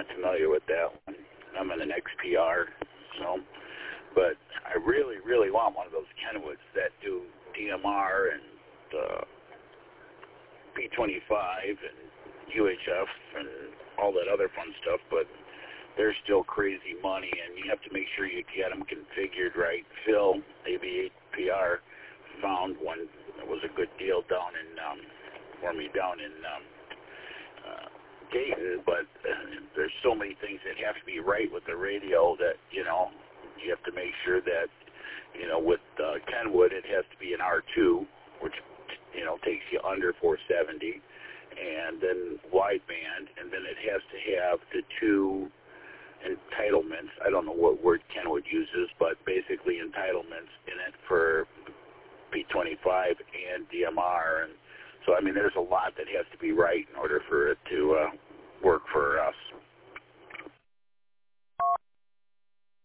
familiar with that one. I'm in an XPR, so. But I really, really want one of those Kenwoods that do DMR and P25 and UHF and all that other fun stuff, but they're still crazy money, and you have to make sure you get them configured right. Phil, AB8PR, found one that was a good deal down in, for me down in Dayton, but there's so many things that have to be right with the radio that, you know, you have to make sure that, you know, with Kenwood, it has to be an R2, which, you know, takes you under 470, and then wideband, and then it has to have the two entitlements. I don't know what word Kenwood uses, but basically entitlements in it for P25 and DMR. And so, I mean, there's a lot that has to be right in order for it to work for us.